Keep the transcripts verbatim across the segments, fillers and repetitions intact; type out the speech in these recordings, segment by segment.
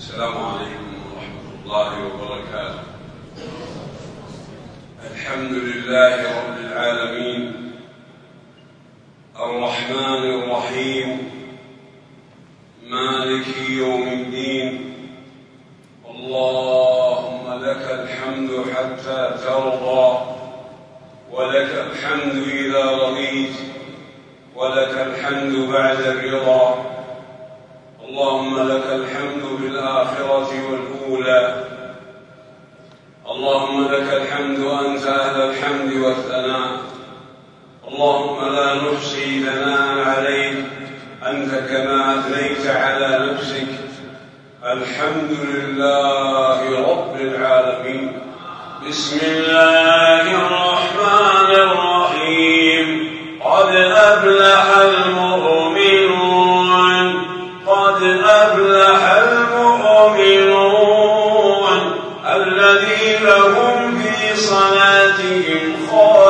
السلام عليكم ورحمة الله وبركاته. الحمد لله رب العالمين الرحمن الرحيم مالك يوم الدين. اللهم لك الحمد حتى ترضى، ولك الحمد إذا رضيت، ولك الحمد بعد الرضا. اللهم لك الحمد بالآخرة والأولى. اللهم لك الحمد أنت أهل الحمد والثناء. اللهم لا نحصي ثناء عليك أنت كما أثنيت على نفسك. الحمد لله رب العالمين. بسم الله الرحمن الرحيم. قد أفلح المؤمنون، قد أفلح المؤمنون الذين هم في صلاتهم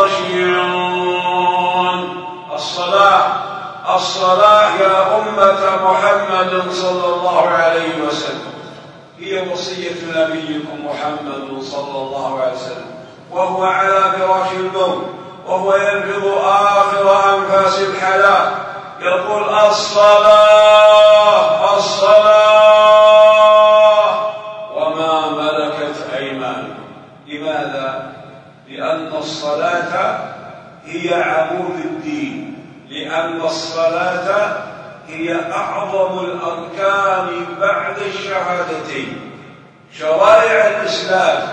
خاشعون. الصلاة الصلاة يا أمة محمد صلى الله عليه وسلم هي وصية نبيكم محمد صلى الله عليه وسلم، وهو على فراش الموت وهو ينفض آخر أنفاس الحياة يقول: الصلاة الصلاة وما ملكت أيمانكم. لماذا؟ لأن الصلاة هي عمود الدين، لأن الصلاة هي أعظم الأركان بعد الشهادتين. شرائع الإسلام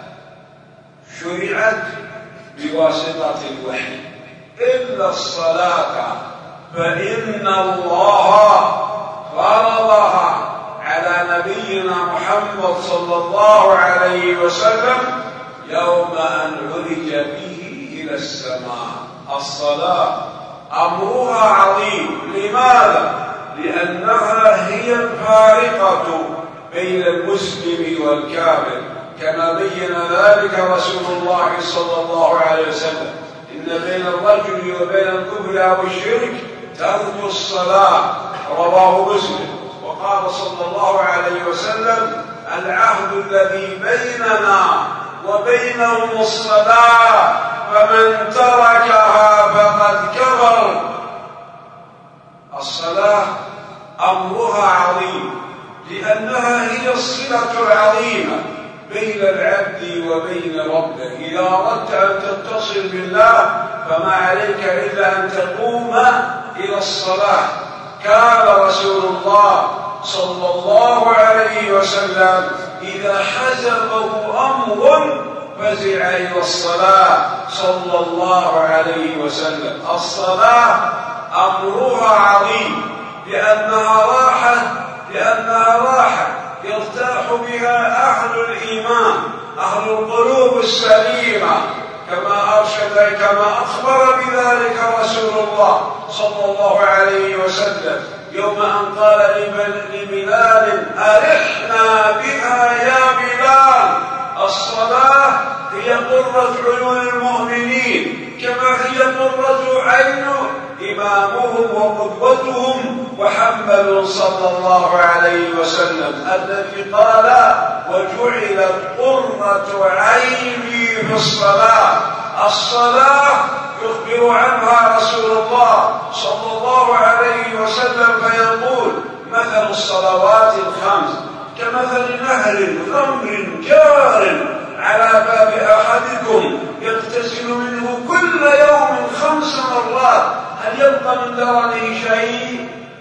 شرعت بواسطة الوحي إلا الصلاة فإن الله فرضها على نبينا محمد صلى الله عليه وسلم يوم أن عرج به إلى السماء. الصلاة أمرها عظيم. لماذا؟ لأنها هي الفارقة بين المسلم والكافر، كما بين ذلك رسول الله صلى الله عليه وسلم: إن بين الرجل وبين الكفر أو الشرك ترك الصلاة. رواه مسلم. وقال صلى الله عليه وسلم: العهد الذي بيننا وبينهم الصلاة، فمن تركها فقد كفر. الصلاة أمرها عظيم لأنها هي الصلة العظيمة بين العبد وبين ربه. إذا أردت أن تتصل بالله فما عليك إلا أن تقوم إلى الصلاة. كان رسول الله صلى الله عليه وسلم إذا حزبه أمر فزع إلى الصلاة صلى الله عليه وسلم. الصلاة أمرها عظيم لأنها راحة لأنها راحة يرتاح بها أهل الإيمان، أهل القلوب السليمة، كما أرشد كما أخبر بذلك رسول الله صلى الله عليه وسلم يوم أن قال لبلال: أرحنا بها يا بلال. الصلاة هي قرة عيون المؤمنين، كما هي قرة عين إمامهم وقدوتهم محمد صلى الله عليه وسلم الذي قال: وجعلت قرة عيني في الصلاة. الصلاة يخبر عنها رسول الله صلى الله عليه وسلم فيقول: مثل الصلوات الخمس كمثل نهر غمر جار على باب أحدكم يغتسل منه كل يوم خمس مرات، هل يبقى من درنه شيء؟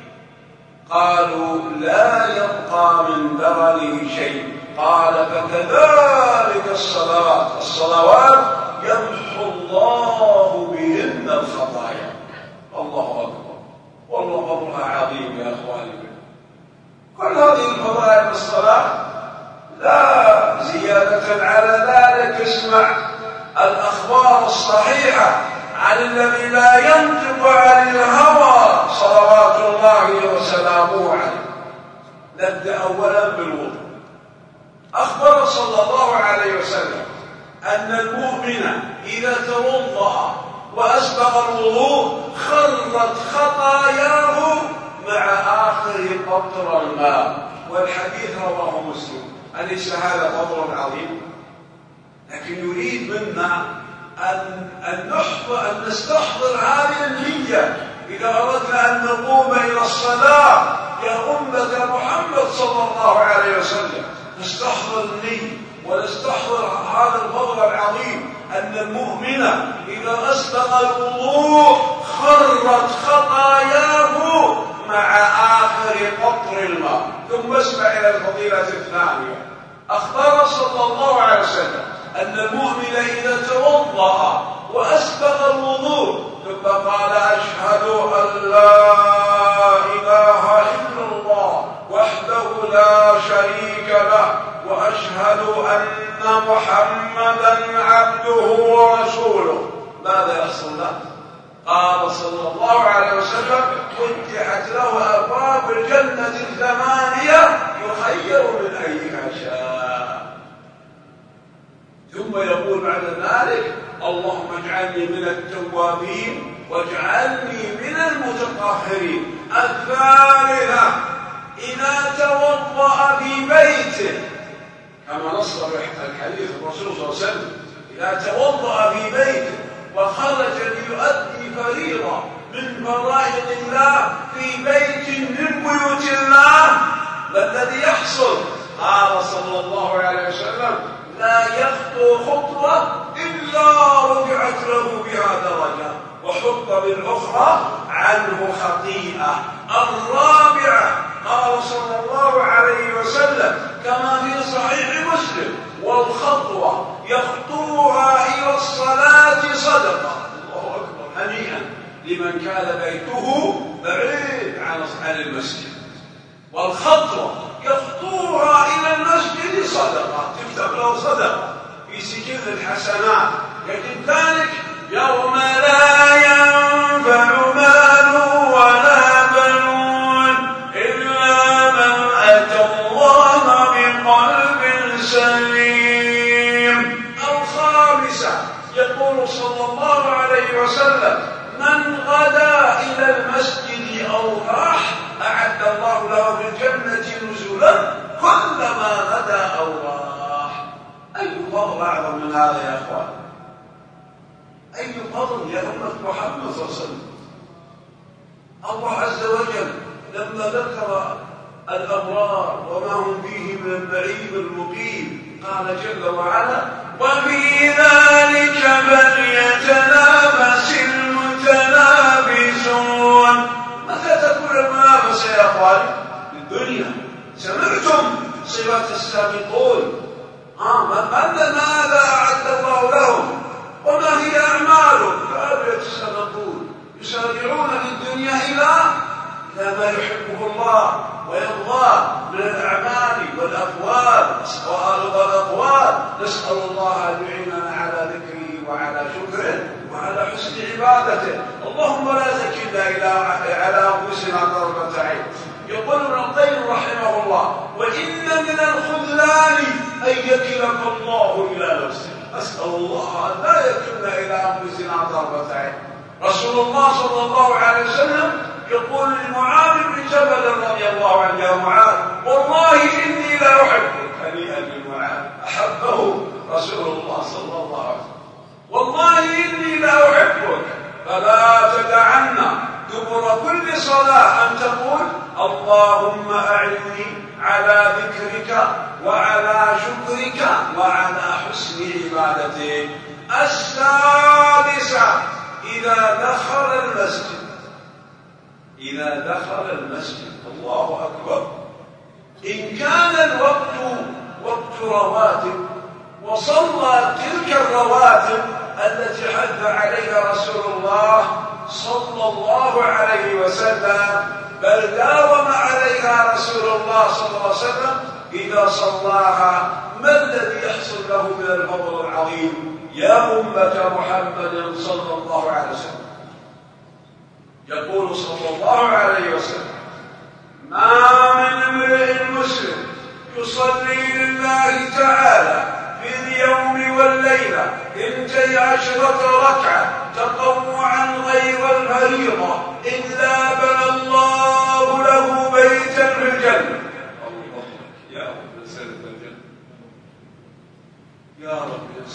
قالوا: لا يبقى من درنه شيء. قال: فكذلك الصلاة الصلوات يمحو الله بهن الخطايا. الله أكبر، والله أمرها عظيم يا أخواني. كل هذه الفضائل الصلاة لا زيادة على ذلك. اسمع الأخبار الصحيحة عن الذي لا ينطق عن الهوى صلوات الله وسلامه عليه. نبدأ أولا بالوضوء. أخبر صلى الله عليه وسلم أن المؤمن إذا توضأ وأسبغ الوضوء خرت خطاياه مع آخر قطر الماء. والحديث رواه مسلم. أليس هذا فضل عظيم؟ لكن يريد منا أن أن نحضر أن نستحضر هذه النية إذا أردنا أن نقوم إلى الصلاة يا أمة محمد صلى الله عليه وسلم. نستحضر النية ونستحضر هذا الفضل العظيم أن المؤمن إذا أسبغ الوضوء خرت خطاياه مع آخر قطر الماء. ثم اسمع إلى الفضيلة الثانية. أخبر صلى الله عليه وسلم أن المؤمن إذا توضأ وأسبغ الوضوء ثم قال أشهد أن لا إله إلا الله وحده لا شريك له وأشهد أن محمدا عبده ورسوله، ماذا يحصل له؟ قال صلى الله عليه وسلم فتحت له أبواب الجنة الثمانية يخير من أيها شاء. ثم يقول بعد ذلك اللهم اجعلني من التوابين واجعلني من المتطهرين. الثالثة إذا توضأ في بيته كما نص الحديث الرسول صلى الله عليه وسلم إذا توضأ في بيته وخرج ليؤدي فريضة من فرائض الله في بيت من بيوت الله، ما الذي يحصل؟ قال صلى الله عليه وسلم لا يخطو خطوة إلا رفعت له بها درجة وحط بالأخرى عنه خطيئة. الرابعة قال صلى الله عليه وسلم كما في صحيح مسلم والخطوة يخطوها إلى الصلاة صدقة. الله أكبر، هنيئا لمن كان بيته بعيد عن المسجد. والخطوة يخطوها إلى المسجد صدقة، تكتب له صدقة في سجل الحسنات. يجد ذلك يوم لا ينفع مال ولا بنون إلا من أتى الله بقلب سليم. الخامسة يقول صلى الله عليه وسلم من غدا إلى المسجد أو راح أعد الله له في الجنة نزلا كلما غدا أو راح. أي فضل أعظم من هذا يا أخوان؟ أي فضل يا أمة محمد صلى الله عليه وسلم؟ الله عز وجل لما ذكر الأبرار وما هم فيه من النعيم المقيم قال جل وعلا وفي ذلك فليتنافس المتنافسون. متى تكون المنافسة يا أخواني؟ في الدنيا. سمعتم صفات السابقون؟ آه ماذا أعد الله لهم وما هي أعمالهم؟ كانوا يتسابقون يسارعون في الدنيا إلى إلى ما يحبه الله ويرضاه من الأعمال والأقوال والأقوال. نسأل الله أن يعيننا على ذكره وعلى شكره وعلى حسن عبادته. اللهم لا تكلنا إلى على أنفسنا طرفة عين. يقول ابن القيم رحمه الله وإن من الخذلان أن يكلك الله إلى نفسه. أسأل الله أن لا يكلنا إلى أنفسنا طرفة عين. رسول الله صلى الله عليه وسلم يقول لمعاذ بن جبل رضي الله عنه يا معاذ والله إني لا أحبك. هنيئا لمعاذ أحبه رسول الله صلى الله عليه وسلم. والله إني لا أحبك فلا تدعنا دبر كل صلاة أن تقول اللهم أعني على ذكرك وعلى شكرك وعلى حسن عبادتك. السادسة إذا دخل المسجد إذا دخل المسجد الله أكبر إن كان الوقت وقت رواتب وصلى تلك الرواتب التي حث عليها رسول الله صلى الله عليه وسلم بل داوم عليها رسول الله صلى الله عليه وسلم إذا صلاها ما الذي يحصل له من الفضل العظيم يا أمة محمد صلى الله عليه وسلم؟ يقول صلى الله عليه وسلم ما من امرئ مسلم يصلي لله تعالى في اليوم والليلة اثنتي عشرة ركعة تطوعا غير الفريضة إلا بنى الله له بيتا في الجنة. الله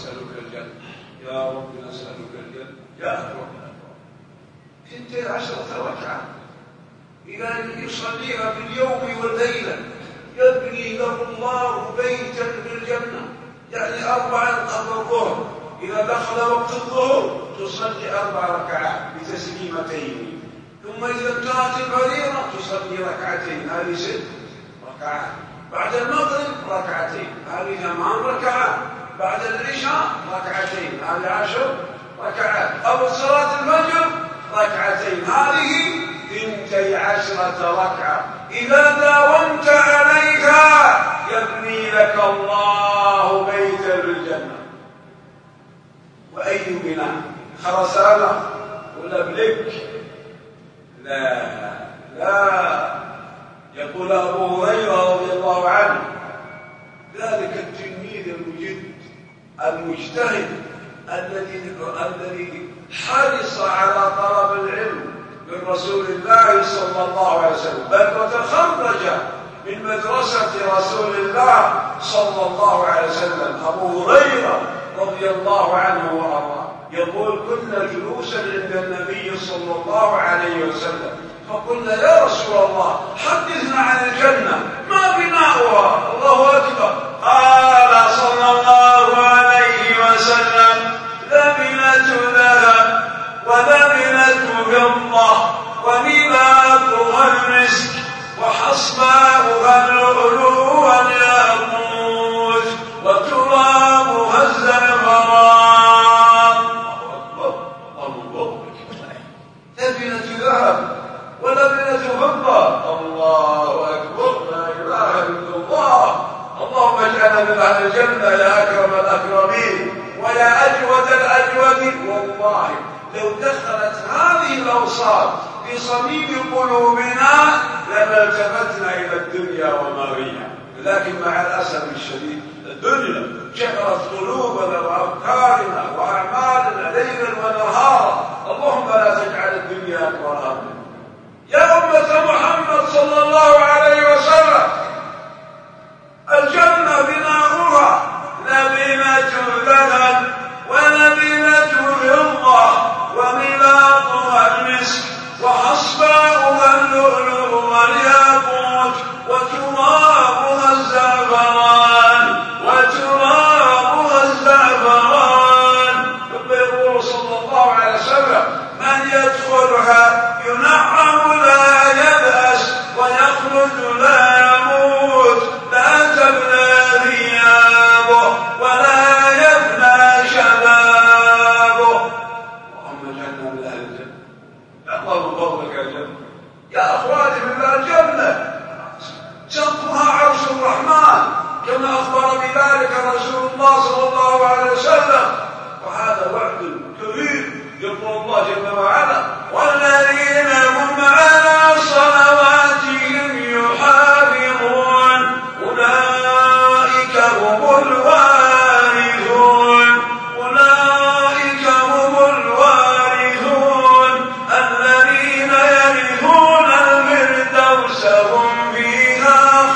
نسألك الجنة، يا رب نسألك الجنة، يا أكرم الأكرم. اثنتي عشرة ركعة إلى أن يصليها في اليوم والليلة يبني له الله بيتا في الجنة. يعني أربعة قبل الظهر، إذا دخل وقت الظهر تصلي أربع ركعات بتسليمتين، ثم إذا انتهت الفريضة تصلي ركعتين، هذه ست ركعات. بعد المغرب ركعتين، هذه ثمان ركعات. بعد العشاء ركعتين، هذه عشر ركعات. قبل صلاة الفجر ركعتين، هذه اثنتي عشرة ركعة. إذا داومت عليها يبني لك الله بيتا في الجنة. وأي بناء؟ خرسانة ولا بلك؟ لا لا. يقول أبو هريرة رضي الله عنه: ذلك التلميذ المجد المجتهد الذي الذي حرص على طلب العلم من رسول الله صلى الله عليه وسلم، بل وتخرج من مدرسة رسول الله صلى الله عليه وسلم. أبو هريرة رضي الله عنه وأرضاه يقول: كنا جلوسا عند النبي صلى الله عليه وسلم فقلنا: يا رسول الله حدثنا عن الجنة، ما بناؤها؟ الله أكبر. قال صلى الله عليه وسلم: لبنة ذهب ولبنة فضة ونباتها المسك وحصباؤها اللؤلؤ والياقوت وترابها الزعفران. لبنة ذهب ولبنة فضة، الله أكبر، لا إله إلا الله. اللهم اجعلنا من أهل الجنة يا أكرم الأكرمين ويا أجود الأجودين. والله لو دخلت هذه الأوصاف في صميم قلوبنا لما التفتنا إلى الدنيا وما فيها. لكن مع الأسف الشديد الدنيا شغلت قلوبنا وأفكارنا وأعمالنا ليلا ونهارا. اللهم لا تجعل الدنيا أكبر همنا. يا أمة محمد صلى الله عليه وسلم، الجنة بناؤها لبنة ذهب ولبنة فضة وملاطها المسك وحصباؤها اللؤلؤ والياقوت وترابها الزعفران وترابها الزعفران. ثم يقول صلى الله عليه وسلم: من يدخلها ينعم لا يبأس ويخلد لا يموت، لا تبلى ثيابه ولا يفنى شبابه. اللهم اجعلنا من اهل الجنه. يا الله من فضلك يا جنه، يا اخواني من اهل الجنه سقفها عرش الرحمن كما اخبر بذلك رسول الله صلى الله عليه وسلم. وهذا وعد كبير. يقول الله جل وعلا: والذين هم على صلواتهم يحافظون أولئك هم الوارثون أولئك هم الوارثون الذين يرثون الفردوس هم فيها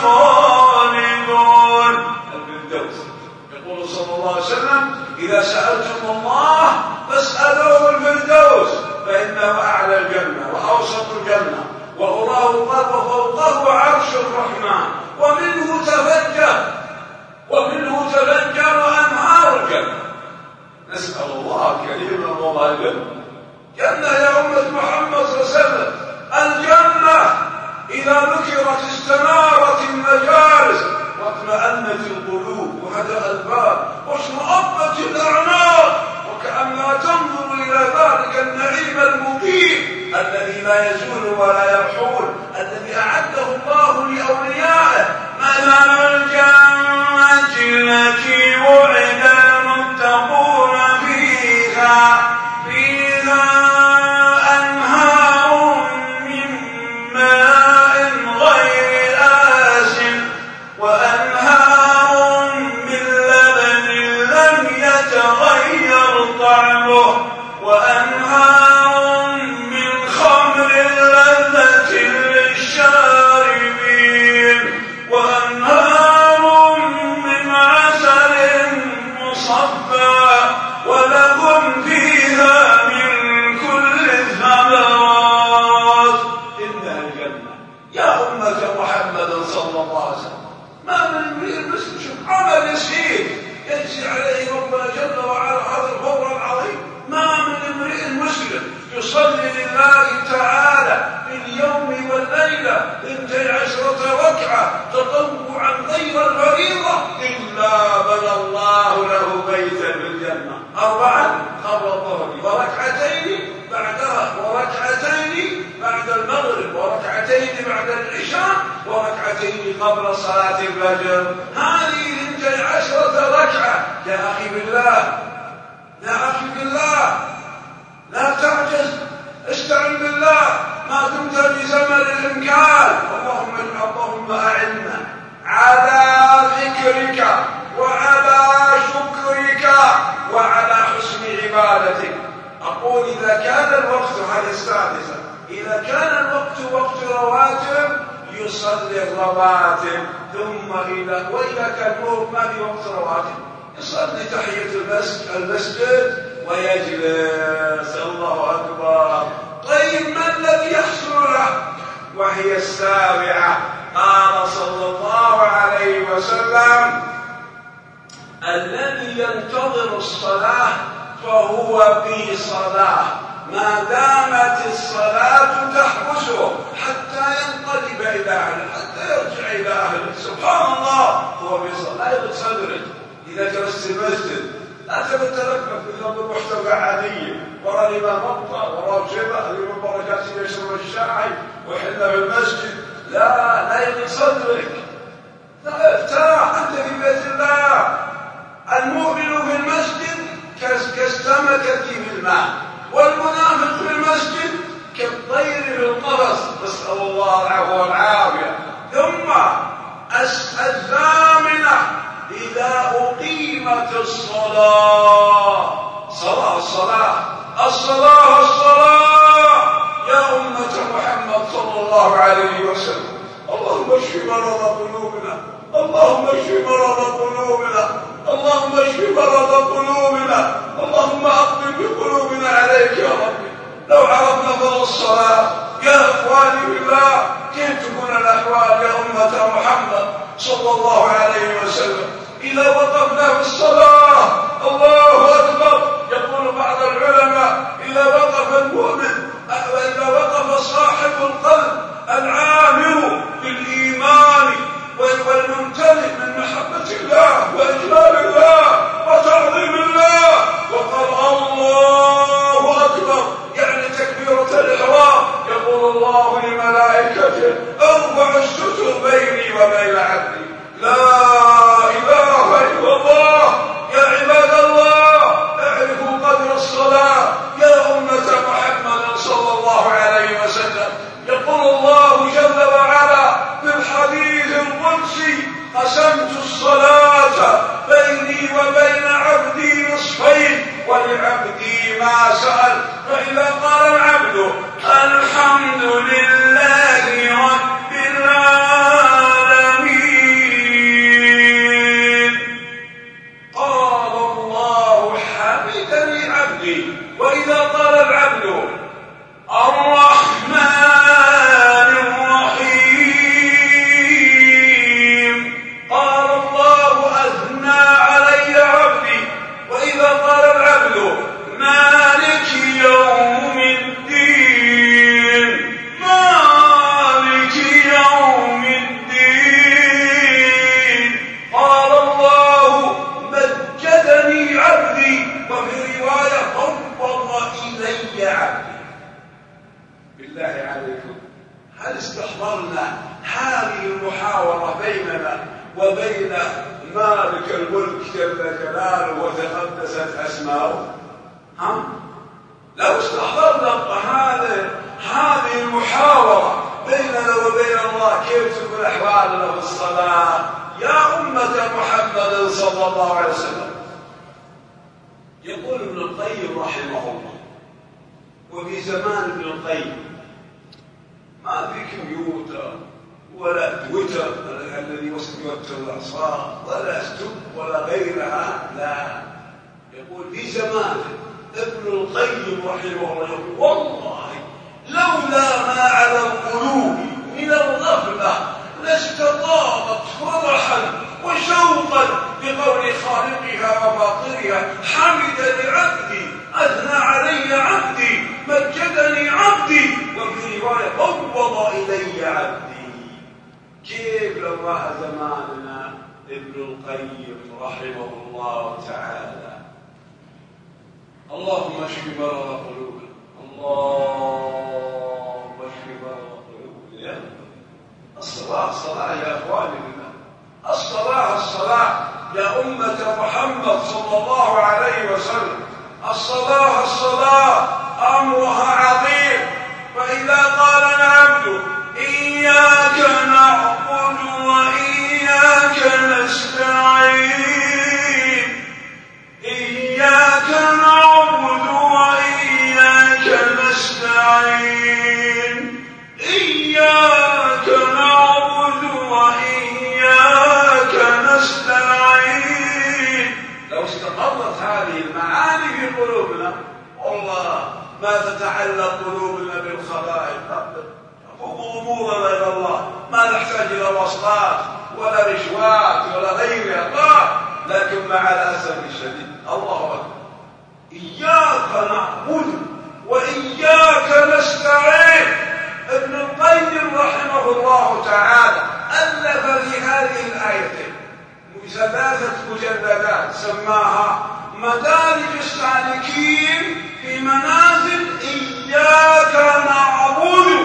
خالدون. الفردوس. يقول صلى الله عليه وسلم: إذا سألتم الله فاسألوه الفردوس فإنه أعلى الجنة وأوسط الجنة وأراه وفوقه عرش الرحمن، ومنه تفجر ومنه تفجر أنهار الجنة. نسأل الله كريما والله الجنة. جنة يا أمة محمد صلى الله عليه وسلم. الجنة إذا ذكرت استنارت المجالس واطمأنت القلوب وهدأ البال واشمأزت الأعناق، وكأنها تنظر إلى ذلك النعيم المقيم الذي لا يزول ولا يرحول، الذي أعده الله لأوليائه. مثل الجنة التي وعد المتقون فيها فيها أنهار من ماء غير آسن وأنهار من لبن لم يتغير طعمه وأنهار من خمر لذة للشاربين صلى الله عليه وسلم. ما من امرئ مسلم شوف عمل يسير يجزي عليه ربنا جل وعلا هذا الفضل العظيم. ما من امرئ مسلم يصلي لله تعالى في اليوم والليلة اثنتي عشرة ركعة تطوعا غير الفريضة إلا بنى الله له بيتا في الجنة أربعا قبل الظهر وركعتين بعدها وركعتين بعد المغرب وركعتين بعد العشاء وركعتين قبل صلاة الفجر. هذه اثنتي عشرة ركعة. يا أخي بالله يا أخي بالله لا تعجز، استعن بالله ما دمت بزمن الإمكان. اللهم اللهم أعنا على ذكرك وعلى شكرك وعلى حسن عبادتك. أقول إذا كان الوقت هذه السادسة إذا كان الوقت وقت رواتب يصلي الرواتب ثم إذا وإذا كان ما في وقت رواتب يصلي تحية المسجد ويجلس. الله أكبر. طيب ما الذي يحصل له؟ وهي السابعة. قال صلى الله عليه وسلم الذي ينتظر الصلاة فهو في صلاة ما دامت الصلاة تحبسه حتى ينقلب إلى أهله حتى يرجع إلى أهله. سبحان الله. هو في صلاة. لا يغض صدرك إذا جلست في المسجد لا تتلفف بذنب محتوى عادية ورا الإمام مقطع ورا كذا الإمام بركات يشرب الشاي ويحل في المسجد. لا لا يغض صدرك. لا افتح أنت في بيت الله. المؤمن في المسجد كالسمكة في الماء والمنافق في المسجد كالطير في القفص. نسأل الله العفو والعافية. ثم الثامنة إذا أقيمت الصلاة صلاة الصلاة الصلاة الصلاة يا أمة محمد صلى الله عليه وسلم. اللهم اشف مرض قلوبنا اللهم اشف مرض قلوبنا اللهم اشف مرض قلوبنا اللهم أقبل بقلوبنا عليك يا ربي. لو عرفنا فضل الصلاة يا إخواني بالله كيف تكون الأحوال يا أمة محمد صلى الله عليه وسلم إذا وقفنا في الصلاة. الله أكبر. يقول بعض العلماء إذا وقف المؤمن وإذا وقف صاحب القلب العامر بالإيمان والممتلئ من محبة الله وإجلال الله وتعظيم الله وقال الله أكبر يعني تكبيرة الإحرام يقول الله لملائكته ارفع الستر بيني وبين عبدي. لا إله إلا الله. يا عباد الله اعرفوا قدر الصلاة يا أمة محمد صلى الله عليه وسلم. يقول الله جل وعلا في الحديث القدسي قسمت الصلاة بيني وبين عبدي نصفين ولعبدي ما سأل. فإذا قال العبد الحمد لله رب العالمين قال الله حمدني عبدي. وإذا قال العبد الرحمن الرحيم قال الله أثنى علي عبدي. وإذا قال العبد مالك يوم الدين مالك يوم الدين قال الله مجدني عبدي. وفي رواية فوض إلي عبدي. بالله عليكم هل استحضرنا هذه المحاورة بيننا وبين مالك الملك جل جلاله وتقدست أسماؤه؟ ها؟ لو استحضرنا هذه هذه المحاورة بيننا وبين الله كيف تكون أحوالنا في الصلاة يا أمة محمد صلى الله عليه وسلم. يقول ابن القيم رحمه الله وفي زمان ابن القيم ما في كمبيوتر ولا تويتر الذي يوتر الأعصاب ولا ستوب ولا غيرها. لا. يقول في زمان ابن القيم رحمه الله يقول والله لولا ما على القلوب من الغفلة لاستطابت فرحا وشوقا بقول خالقها وباطنها: حمد لعبدي، أثنى علي عبدي، مجدني عبدي، وفي رواية فوض إلي عبدي. كيف لو راى زماننا ابن القيم رحمه الله تعالى: اللهم اشف مرضى قلوبنا، اللهم اشف مرضى قلوبنا. الصلاة الصلاة يا اخواني بالله، الصلاة الصلاة يا أمة محمد صلى الله عليه وسلم. الصلاة الصلاة أمرها عظيم. فإذا قال العبد: إياك نعبد وإياك نستعين، إياك نعبد وإياك نستعين، إياك نعبد وإياك نستعين. لو استقرت هذه المعاني في قلوبنا والله ما تتعلق قلوبنا بالخلائق، أمورنا إلى الله، ما نحتاج إلى وصلات ولا رشوات ولا غيرها. لكن مع الأسف الشديد الله أكبر، إياك نعبد وإياك نستعين. ابن القيم رحمه الله تعالى ألف في هذه الآيتين ثلاثة مجلدات سماها مدارج السالكين في منازل إياك نعبد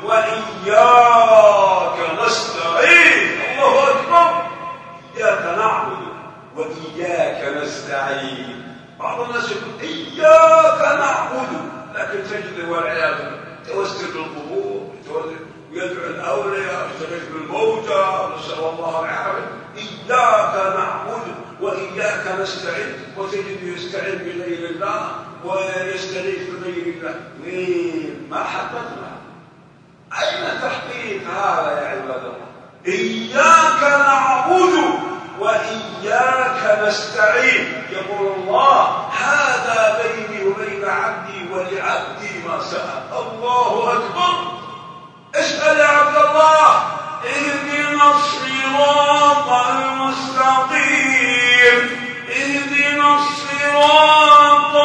وإياك نستعين. الله أكبر، إياك نعبد وإياك نستعين. بعض الناس يقول إياك نعبد، لكن تجد والعياذ بالله توسل بالقبور ويدعو الأولياء ويستغيث بالموتى، نسأل الله العافية. إياك نعبد وإياك نستعين، وتجد يستعين بغير الله ويستغيث بغير الله. وين ما حققنا؟ أين تحقيق هذا يا عباد الله؟ إياك نعبد وإياك نستعين. يقول الله: هذا بيني وبين عبدي ولعبدي ما سأل. الله أكبر. اسأل يا عبد الله: اهدنا الصراط المستقيم، اهدنا الصراط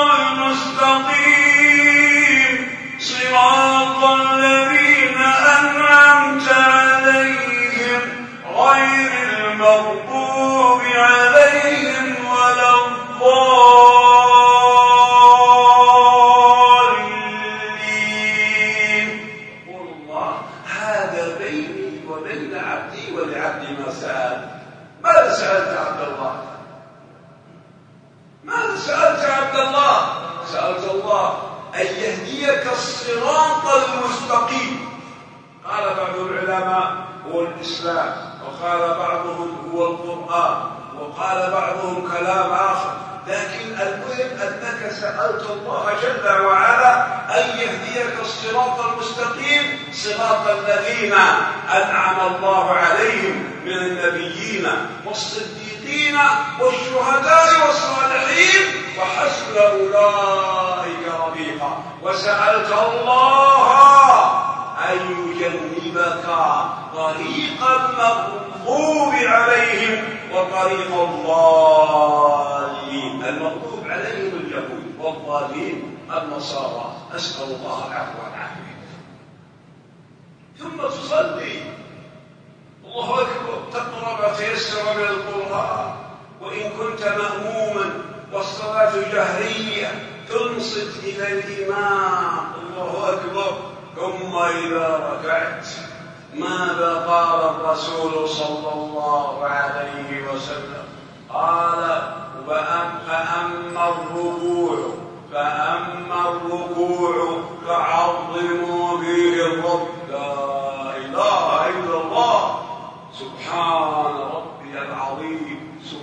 المستقيم، صراط الذين أنعمت عليهم غير المغضوب عليهم ولا الضالين. قل الله: هذا بيني وبين عبدي ولعبدي ما سأل. ماذا سألت عبد الله؟ ماذا سألت عبد الله؟ سألت الله أن يهديك الصراط المستقيم. قال بعض العلماء هو الإسلام، وقال بعضهم هو القرآن، وقال بعضهم كلام آخر. لكن المهم أنك سألت الله جل وعلا أن يهديك الصراط المستقيم، صراط الذين أنعم الله عليهم من النبيين والصديقين والشهداء والصالحين وحسن أولئك رفيقا. وسألت الله أن يجنبك طريق المغضوب عليهم وطريق الضالين. المغضوب عليهم اليهود والضالين النصارى. أسأل الله العفو والعافية. ثم تصلي، الله أكبر، تقرأ ما تيسر من القرآن. وإن كنت مأموما والصلاة جهرية تنصت إلى الإمام، الله أكبر. ثم إذا ركعت ماذا قال الرسول صلى الله عليه وسلم؟ قال: فأما الركوع فأما الركوع فعظموا فيه الرب. لا إله إلا الله. سبحان ربي العظيم،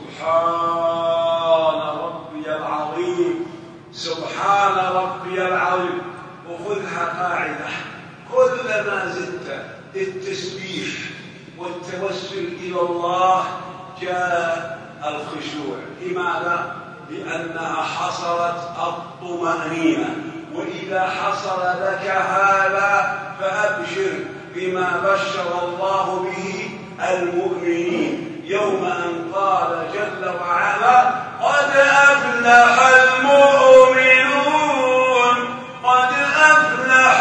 سبحان ربي العظيم، سبحان ربي العظيم. وخذها قاعدة: كلما زدت التسبيح والتوسل إلى الله جاء الخشوع. لماذا؟ لأنها حصلت الطمأنينة. وإذا حصل لك هذا فأبشر بما بشر الله به المؤمنين يوم أن قال جل وعلا قد أفلح المؤمنون قد أفلح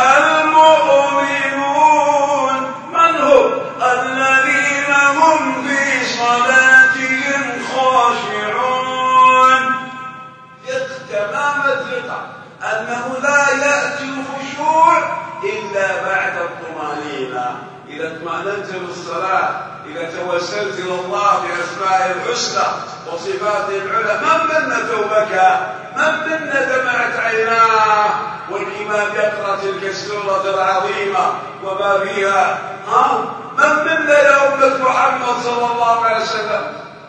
المؤمنون من هم؟ الذين هم في صلاتهم خاشعون. تمام الثقة أنه لا يأتي الخشوع إلا بعد الطمأنينة. إذا اطمأننت بالصلاة، إذا توسلت إلى الله بأسمائه الحسنى وصفاته العلى، من منا توبك؟ من منا دمعت عيناه والإمام يقرأ تلك السورة العظيمة وما فيها؟ ها؟ من منا يا أمة محمد صلى الله عليه وسلم؟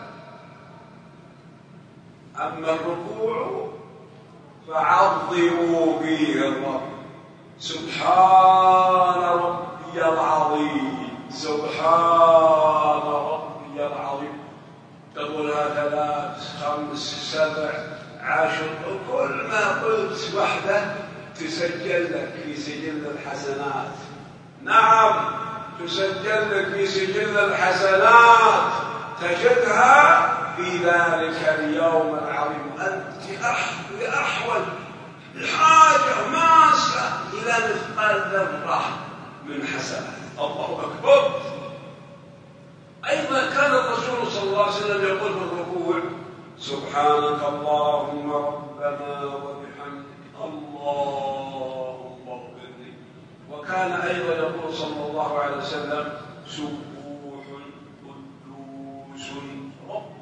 أما الركوع فعظموا فيه الرب. سبحان ربي العظيم سبحان ربي العظيم. تقولها ثلاث خمس سبع عشر، وكل ما قلت وحده تسجل لك في سجل الحسنات. نعم تسجل لك في سجل الحسنات، تجدها في ذلك اليوم العظيم. أنت أحوج الحاجة ماسة إلى مثقال ذرة من حسنات. الله أكبر. أيضا كان الرسول صلى الله عليه وسلم يقول في الركوع سبحانك اللهم ربنا وبحمدك اللهم اغفر لي. وكان أيضا يقول صلى الله عليه وسلم سبوح قدوس رب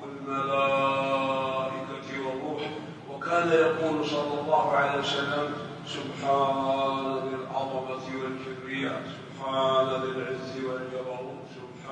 الملائكة والروح. وكان يقول صلى الله عليه وسلم سبحان ذي العظمة والكبرياء سبحان ذي العز والجبروت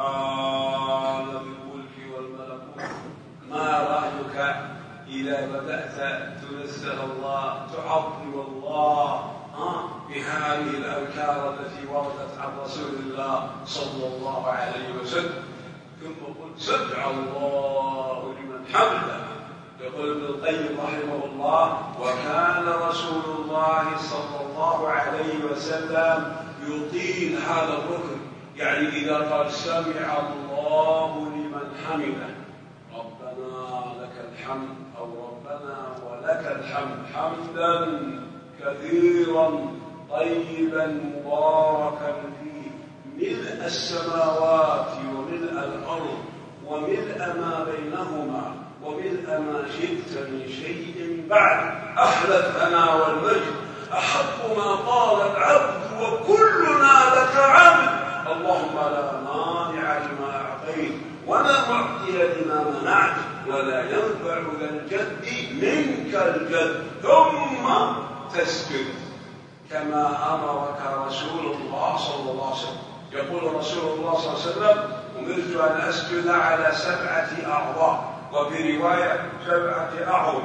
سبحان ذي الملك والملكوت. ما رأيك إذا بدأت تنزه الله تعظم الله بهذه الأذكار التي وردت عن رسول الله صلى الله عليه وسلم؟ ثم قلت سمع الله لمن حمده. يقول ابن القيم رحمه الله وكان رسول الله صلى الله عليه وسلم يطيل هذا الركن، يعني إذا قال سمع الله لمن حمده ربنا لك الحمد أو ربنا ولك الحمد حمدا كثيرا طيبا مباركا فيه ملء السماوات وملء الأرض وملء ما بينهما وملء ما شئت من شيء بعد. أحلى الثناء والمجد أحق ما قال العبد وكلنا لك عبد. اللهم لا مانع لما أعطيت ولا معطي لما منعت ولا ينفع ذا الجد منك الجد. ثم تسجد كما أمرك رسول الله صلى الله عليه وسلم. يقول رسول الله صلى الله عليه وسلم أمرت أن أسجد على سبعة أعضاء وفي رواية سبعة أعظم.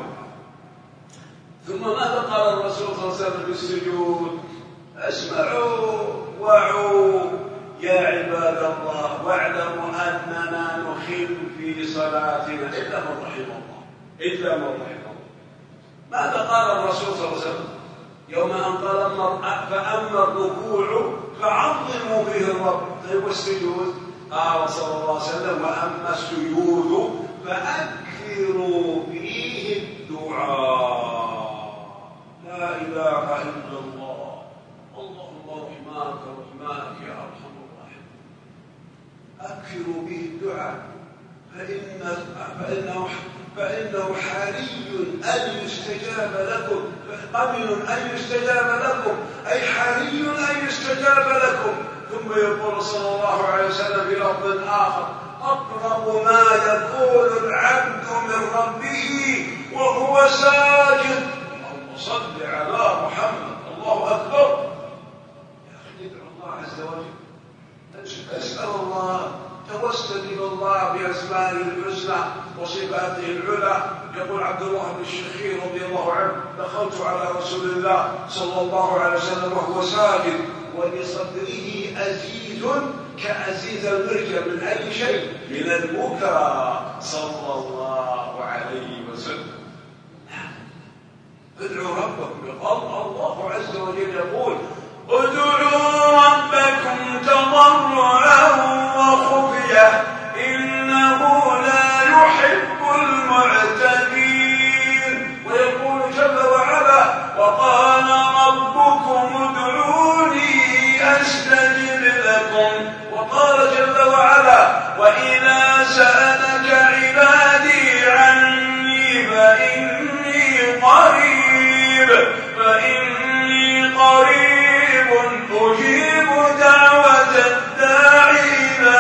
ثم ماذا قال الرسول صلى الله عليه وسلم بالسجود؟ اسمعوا وعوا يا عباد الله واعلموا أننا نخل في صلاتنا إلا من رحم الله إلا من رحم الله. ماذا قال الرسول صلى الله عليه وسلم يوم أن قال فأما الركوع فعظموا به الرب؟ والسجود قال صلى الله عليه وسلم وأما السجود فأكثروا فيه الدعاء. لا إله إلا الله. اللهم رحماك رحماك يا أرحم الراحمين. أكثروا به الدعاء فإن فإنه فإنه حري أن يستجاب لكم، قبل أن يستجاب لكم أي حري أن يستجاب لكم. ثم يقول صلى الله عليه وسلم في لفظ آخر أقرب ما يقول العبد من ربه وهو ساجد. اللهم صل على محمد. الله أكبر. يا أخي ندعو الله عز وجل، أسأل الله، توسل إلى الله بأسمائه الحسنى وصفاته العلى. يقول عبد الله بن الشخير رضي الله عنه دخلت على رسول الله صلى الله عليه وسلم وهو ساجد ولصدره أزيز كأزيز المرجل من أي شيء؟ من البكاء صلى الله عليه وسلم. ادعوا ربكم. الله عز وجل يقول ادعوا ربكم تضرعا وخفيا قرية إنه لا يحب المعتدين. ويقول جل وعلا وقال ربكم ادعوني أستجب لكم. وقال جل وعلا وإذا سألك عبادي عني فإني قريب فإني قريب أجيب دعوة الداعي إذا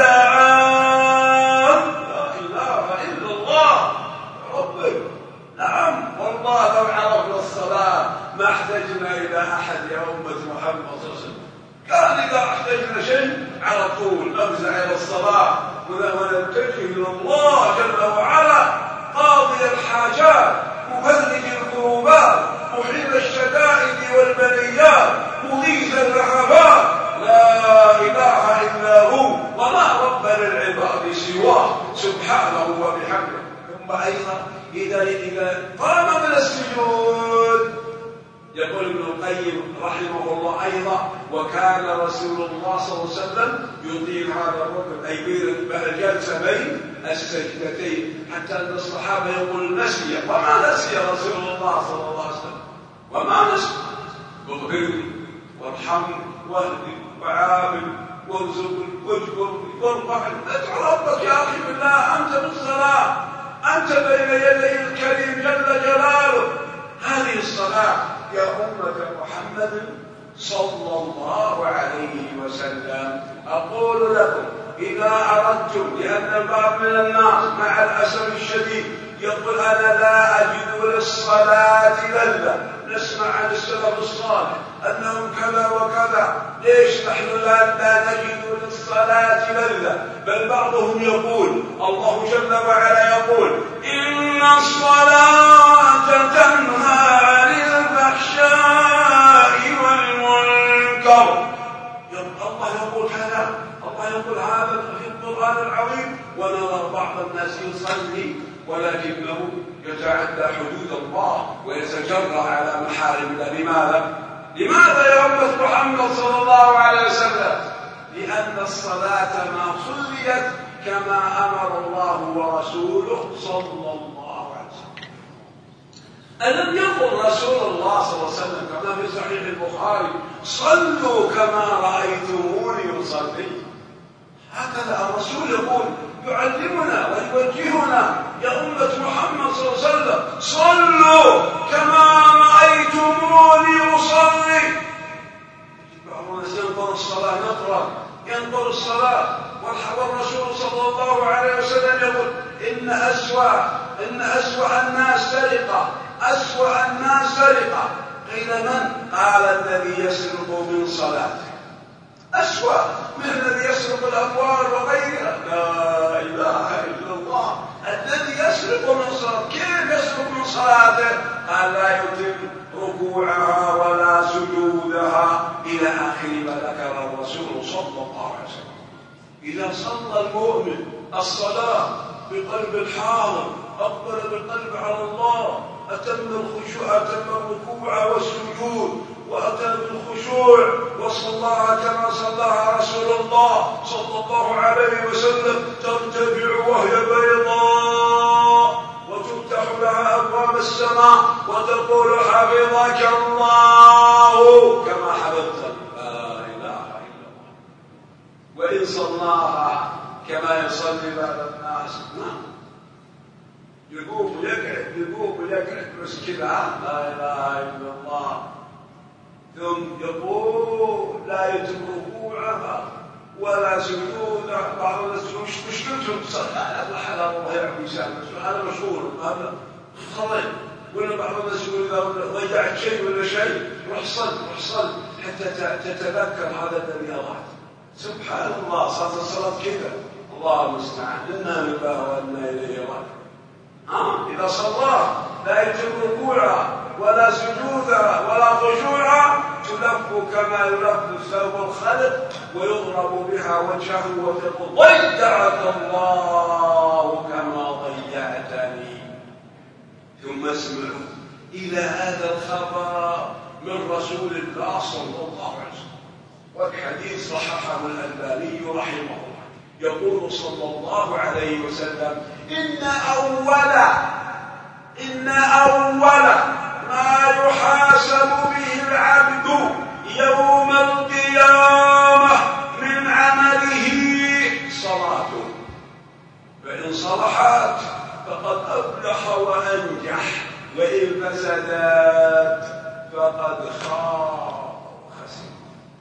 دعان. لا إله إلا الله ربي. نعم والله لو عرفنا الصلاة ما احتجنا إلى أحد يا أمة محمد صلى الله عليه وسلم. كان إذا احتجنا شيء على طول نفزع إلى الصلاة ونتجه إلى الله جل وعلا قاضي الحاجات مفرج الكروبات محيل الشدائد والبليات مغيث اللهفات. لا إله إلا هو ولا رب للعباد سواه سبحانه وبحمده. ثم أيضا إذا إذا قام من السجود يقول ابن القيم رحمه الله أيضا وكان رسول الله صلى الله عليه وسلم يطيل هذا الركن أي بين الجلسة بين السجدتين حتى أن الصحابة يقول نسي. وما نسي رسول الله صلى الله عليه وسلم وما نسي. اغفرني وارحمني واهدني وعافني وارزقني واجبرني وارفعني. ادعو ربك يا أخي بالله أنت بالصلاة أنت بين يدي الكريم جل جلاله. هذه الصلاة يا أمة محمد صلى الله عليه وسلم. أقول لكم إذا أردتم لأن البعض من الناس مع الأسف الشديد يقول أنا لا أجد للصلاة لذة. نسمع عن السلف الصالح أنهم كذا وكذا. ليش نحن لا, لا نجد للصلاة لذة؟ بل بعضهم يقول الله جل وعلا يقول إن الصلاة تنهى عن الفحشاء والمنكر. الله يقول هذا الله يقول هذا في القرآن العظيم. ونرى بعض الناس يصلي ولكنه يتعدى حدود الله ويتجرأ على محارم الله. لماذا؟ لماذا يا أمة محمد صلى الله عليه وسلم؟ لأن الصلاة ما صليت كما أمر الله ورسوله صلى الله عليه وسلم. ألم يقل رسول الله صلى الله عليه وسلم كما في صحيح البخاري صلوا كما رأيتموني أصلي؟ هكذا الرسول يقول يعلمنا ويوجهنا يا أمة محمد صلى الله عليه وسلم صلوا كما رأيتموني أصلي. بعضنا ينظر الصلاة نظرة ينظر الصلاة والرسول صلى الله عليه وسلم يقول إن أسوأ إن أسوأ الناس سرقة أسوأ الناس سرقة. قيل من؟ قال الذي يسرق من صلاته. أسوأ من الذي يسرق الأموال وغيرها. لا إله إلا الله. الذي يسرق من صلاته كيف يسرق من صلاته؟ قال لا يتم ركوعها ولا سجودها إلى آخر ما ذكر الرسول صلى الله عليه وسلم. إذا صلى المؤمن الصلاة بقلب الحاضر أقبل بالقلب على الله أتم الخشوع أتم الركوع والسجود وأتى بالخشوع وصلاها كما صلاها رسول الله صلى الله عليه وسلم ترتفع وهي بيضاء وتفتح لها أبواب السماء وتقول حفظك الله كما حفظت. لا إله إلا الله. وإن صلاها كما يصلي بعض الناس يقوم ويقعد يقوم ويقعد بس كذا لا إله إلا الله. ثم يقول لا يتم ركوعها ولا سجودها. بعض الناس مش مشكلتهم تصلي الله حلال الله يعفو يسامح هذا مشهور هذا صلي. ولا بعض الناس يقول إذا ضيعت شيء ولا شيء روح صل روح صل حتى تتذكر هذا الذي أضعت. سبحان الله صلاة الصلاة كذا الله المستعان. إنا لله وإنا إليه راجعون. آه إذا صلى لا يتم ركوعها ولا سجودها ولا خشوعها تلف كما يلف ثوب الخلق ويضرب بها وجهه وتقول ضيعك الله كما ضيعتني. ثم اسمعوا إلى هذا الخبر من رسول الله صلى الله عليه وسلم والحديث صححه الألباني رحمه الله. يقول صلى الله عليه وسلم: إن أول إن أول ما يحاسب به العبد يوم القيامة من عمله صلاته، فإن صلحت فقد أفلح وأنجح، وإن فسدت فقد خاب وخسر.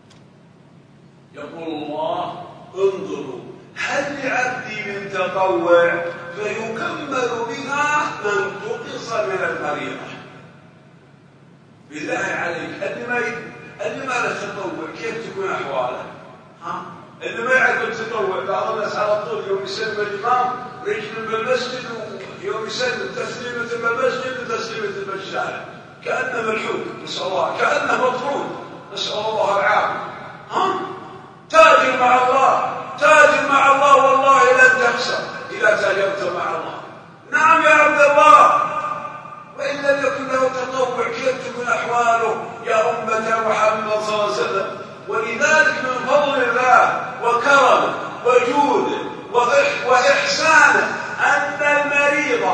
يقول الله: انظروا هل لعبدي من تطوع فيكمل بها من تقص من المريضة. بالله عليك، اللي ما اللي ما له تطوع كيف تكون أحواله؟ ها؟ اللي ما يعرف التطوع، بعض الناس على طول يوم يسلم الإمام رجل بالمسجد، ويوم يسلم تسليمة بالمسجد وتسليمة بالشارع، كأنه ملحوق، نسأل الله، كأنه مطرود، نسأل الله العافية. ها؟ تاجر مع الله، تاجر مع الله، والله لن تخسر إذا تاجرت مع الله. نعم يا عبد الله، وإن لم يكن له تطوع كيف تكون أحواله يا أمة محمد صلى الله عليه وسلم؟ ولذلك من فضل الله وكرمه وجوده وإحسانه أن المريض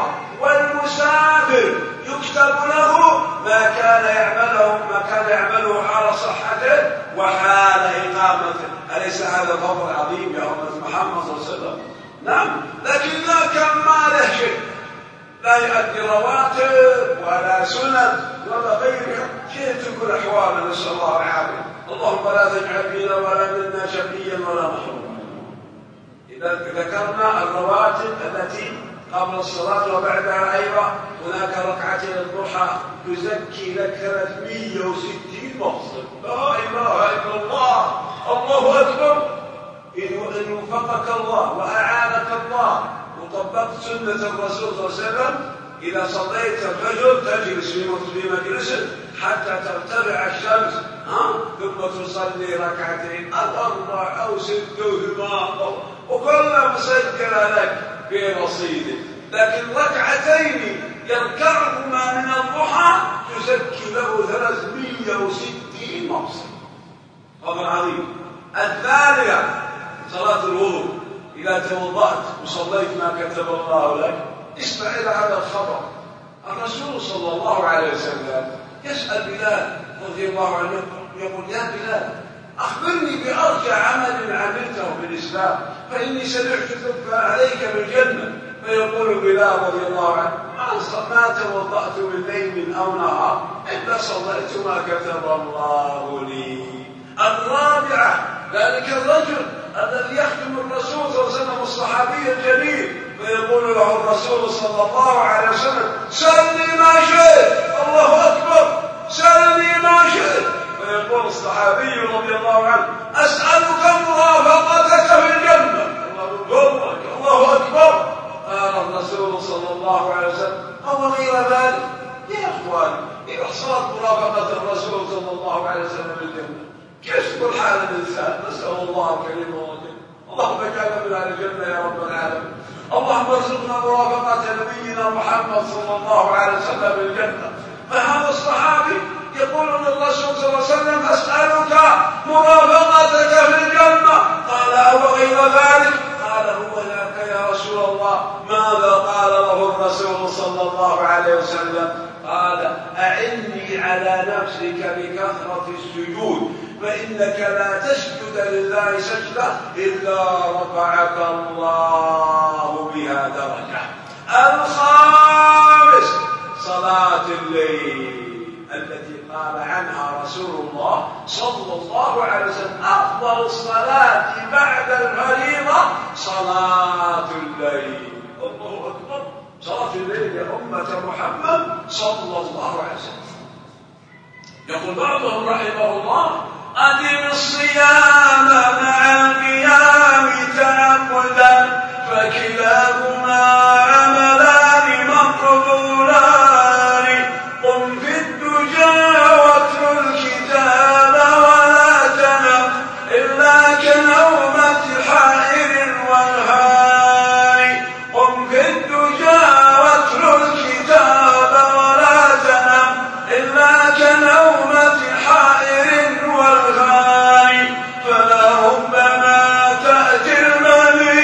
والمسافر يكتب له ما كان يعمله ما كان يعمله حال صحته وحال إقامته. أليس هذا فضل عظيم يا أمة محمد صلى الله عليه وسلم؟ نعم، لكن لا كان ما له شيء، لا يؤدي رواتب ولا سنن ولا غيرها، كيف تكون أحواله؟ نسأل الله العافية. اللهم لا تجعل فينا ولا منا شقيا ولا محروما. إذا ذكرنا الرواتب التي قبل الصلاة وبعدها أيضا هناك ركعتين الضحى تزكي لك ثلاثمئة وستين مفصل. لا إله إلا الله، الله أكبر. إن وفقك الله وأعانك الله وطبقت سنة الرسول صلى الله عليه وسلم، إذا صليت الفجر تجلس في مجلسك حتى ترتفع الشمس، ها؟ ثم تصلي ركعتين أربع أو ست وثمان، وكلها مسجلة لك في رصيدك. لكن ركعتين يركعهما من الضحى تزكي له ثلاثمئة وستين مفصل. أمر عظيم. الثانية صلاة الوضوء. إذا توضأت وصليت ما كتب الله لك، اسمع إلى هذا الخبر. الرسول صلى الله عليه وسلم يسأل بلال رضي الله عنه، يقول: يا بلال، أخبرني بأرجى عمل عملته في الإسلام، فإني سمعت تكفى عليك بالجنة. فيقول بلال رضي الله عنه: ما توضأت من ليل أو نهار إلا صليت ما كتب الله لي. الرابعة ذلك الرجل الذي يخدم الرسول صلى الله عليه وسلم، الصحابي الجليل، فيقول له الرسول صلى الله عليه وسلم: سلني ما شئت. الله أكبر، سلني ما شئت. فيقول الصحابي رضي الله عنه: أسألك مرافقتك في الجنة. الله أكبر، الله أكبر. قال الرسول صلى الله عليه وسلم: أو غير ذلك؟ يا أخواني، إذا حصلت مرافقة الرسول صلى الله عليه وسلم في الجنة كيف تكون حال الإنسان؟ نسأل الله الكريم والرحيم. اللهم اجعلنا من أهل الجنة يا رب العالمين. اللهم ارزقنا مرافقة نبينا محمد صلى الله عليه وسلم في الجنة. فهذا الصحابي يقول للرسول صلى الله عليه وسلم: أسألك مرافقتك في الجنة. قال: أو غير ذلك؟ قال: هو ذاك يا رسول الله. ماذا قال له الرسول صلى الله عليه وسلم؟ قال: أعني على نفسك بكثرة السجود، فإنك لا تسجد لله سجدة إلا رفعك الله بها درجة. الخامس صلاة الليل التي قال عنها رسول الله صلى الله عليه وسلم: أفضل الصلاة بعد الفريضة صلاة الليل. الله أكبر، صلاة الليل يا أمة محمد صلى الله عليه وسلم. يقول بعضهم رحمه الله: أدم الصيام مع القيام تنقلا، فكلاهما عملان مقبولان. قم في الدجى واتل الكتاب ولا تنم إلا كنومة حائر والهاي. قم في الدجى واتل الكتاب ولا تنم إلا كنومة حائر والغاي. فلربما تأتي المنية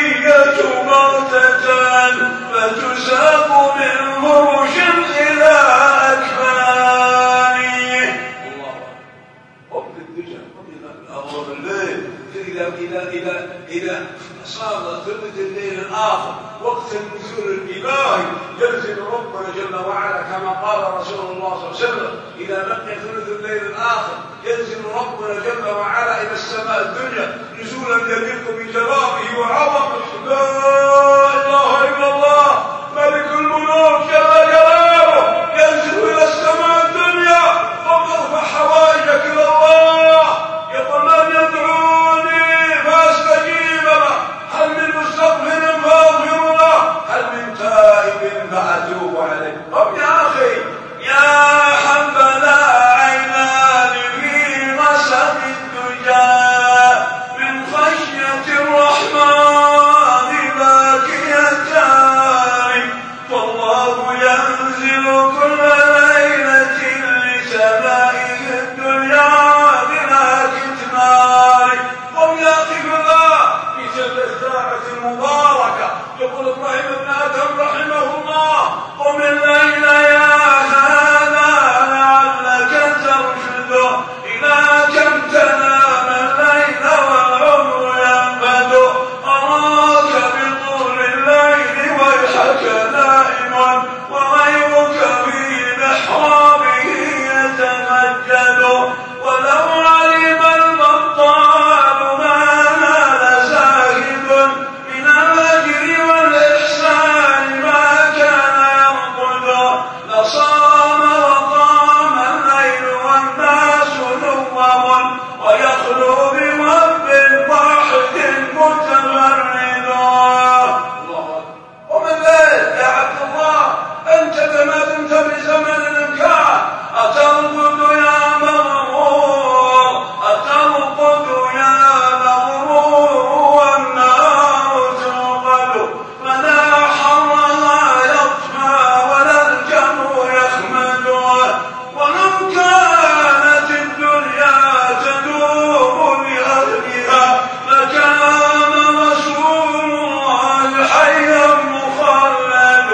فتساق من فرش إلى أكفان. الله حب الدجى أمر الليل إذا إذا إذا إذا صار ثلث الليل الآخر وقت النزول الإلهي ينزل ربنا جل وعلا كما قال رسول الله صلى الله عليه وسلم: إذا بقي ثلث الليل الآخر ينزل ربنا جل وعلا إلى السماء الدنيا نزولا يليق بجلاله وعظمته. لا إله إلا الله ملك الملوك جل جلاله ينزل إلى السماء الدنيا ويرفع حوائجك إلى الله، يقول: من يدعوني فأستجيب له، هل من مستغفر فأغفر له، هل من تائب فأتوب عليه. طب يا أخي يا حبذا عينان في غسق الدجى من خشية الرحمن باكيتان، والله ينزل كل ليلة لسمائه الدنيا بلا كتمان. قم يا أخي بالله في تلك الساعة المباركة يقول إبراهيم بن آدم رحمه الله: قم الليل يا هذا لعلك ترشد، إلى كم تنام الليل والعمر ينفد، أراك بطول الليل ويحك نائم، وغيرك في محرابه يتمجد، ولو علم البطال ما نال زاهد من الأجر والإحسان ما كان يرقد، لصام وقام الليل والناس نوم، ويخلو برب واحد متفرد. قم الليل يا عبد الله، أنت كما كنت بزمن الإمكان، أترقد يا مغرور، أترقد يا مغرور، والنار توقد، فلا حرها يطفى ولا الجمر يخمد، ولو كانت الدنيا تدوم بأهلها لكان رسول الله حيا مخلد.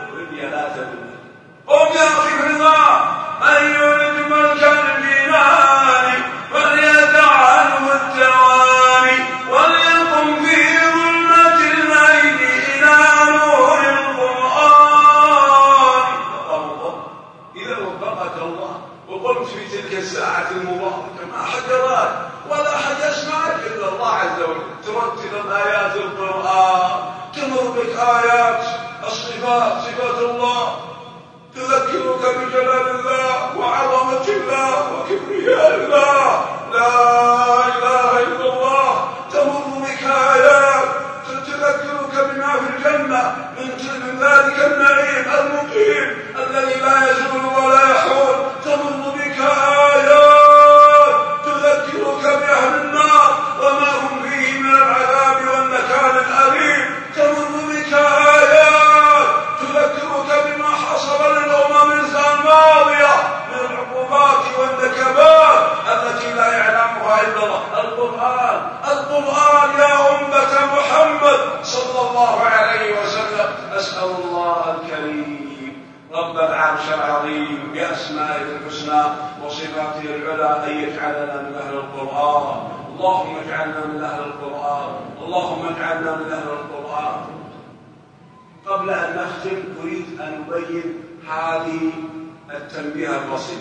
قم يا أخي بالله، من يرد ملك الجنان فليدع عنه التواني، وليقم في ظلمة الليل إلى نور القرآن. إذا وفقك الله وقمت في تلك الساعة المباركة ما أحد يراك ولا أحد يسمعك إلا الله عز وجل، ترتل آيات القرآن، تمر بك آيات الصفات، صفات الله، تذكرك بجلال الله وعظمة الله وكبرياء الله. لا إله إلا الله. تمر بك آيات تذكرك بما في الجنة من ذلك النعيم المقيم الذي لا يزول ولا يحول. تمر بك آيات تذكرك بأهل النار وما هم فيه من العذاب والنكال الأليم. تمر بك آيات تذكرك بما حصل للأمم الماضية من العقوبات والنكبات التي لا يعلمها إلا الله. القرآن القرآن يا أمة محمد صلى الله عليه وسلم. أسأل الله الكريم رب العرش العظيم بأسمائه الحسنى وصفاته العلى أن يجعلنا من أهل القرآن. اللهم اجعلنا من أهل القرآن، اللهم اجعلنا من أهل القرآن. قبل أن نختم أريد أن أبين هذه التنبيه البسيط.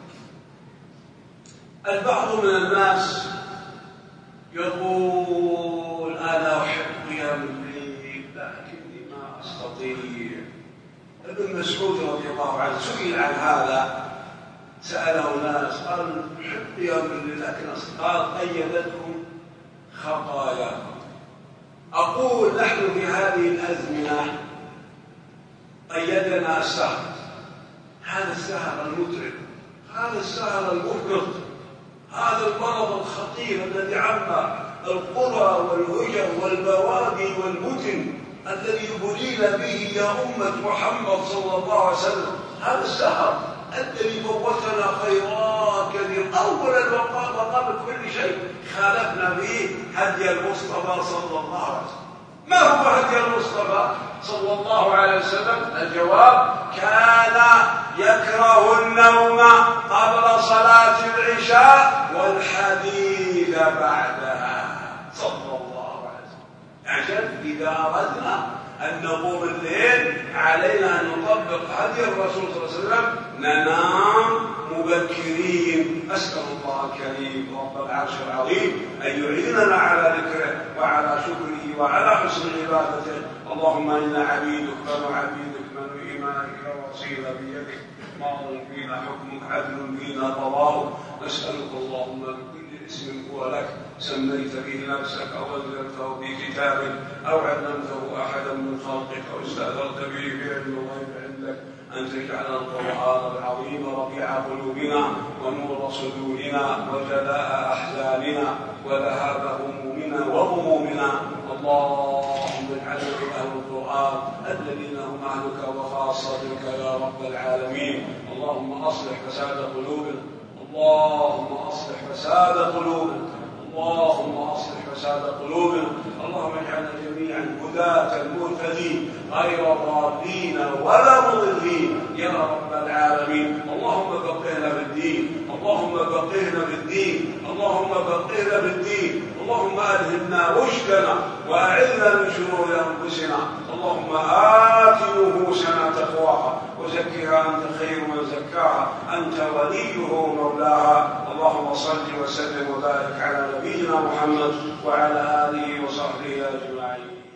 البعض من الناس يقول: أنا أحب قيام الليل لكني ما أستطيع. ابن مسعود رضي الله عنه سئل عن هذا، سأله ناس قال: أحب قيام الليل لكن قال: قيدتكم خطاياكم. أقول نحن في هذه الأزمنة قيدنا السهر، هذا السهر المتعب، هذا السهر المفرط، هذا المرض الخطير الذي عم القرى والهجر والبوادي والمدن الذي بلينا به يا أمة محمد صلى الله عليه وسلم. هذا السهر الذي فوتنا خيرات كثير. أولا وقبل كل شيء خالفنا به هدي المصطفى صلى الله عليه وسلم. ما هو هدي المصطفى صلى الله عليه وسلم؟ الجواب: كان يكره النوم قبل صلاة العشاء والحديث بعدها صلى الله عليه وسلم. عشان إذا أردنا أن نقوم الليل علينا أن نطبق هدي الرسول صلى الله عليه وسلم، ننام مبكرين. أسأل الله الكريم رب العرش العظيم أن يعيننا على ذكره وعلى شكره وعلى حسن عبادته. اللهم إنا عبيدك بنو عبيدك بنو إيمانك وصينا بيدك، ماض فينا حكمك عدل فينا قضاؤك. نسألك اللهم بكل اسم هو لك سميت به نفسك أو أنزلته في كتابك أو علمته أحدا من خلقك أو استأثرت به في علم الغيب عندك، أن تجعل القرآن العظيم ربيع قلوبنا ونور صدورنا وجلاء أحزاننا وذهاب همومنا وغمومنا. اللهم اجعلنا من أهل القرآن الذين هم أهلك وخاصتك يا رب العالمين. اللهم أصلح فساد قلوبنا، اللهم أصلح فساد قلوبنا، اللهم أصلح فساد قلوبنا. اللهم اجعلنا جميعا هداة مهتدين غير ضالين ولا مضلين يا رب العالمين. اللهم فقهنا بالدين، اللهم فقهنا بالدين، اللهم فقهنا بالدين. اللهم ألهمنا رشدنا وأعذنا من شرور أنفسنا. اللهم آت نفوسنا تقواها وزكها أنت خير من زكاها، أنت وليه ومولاها. اللهم صل وسلم وبارك على نبينا محمد وعلى آله وصحبه أجمعين.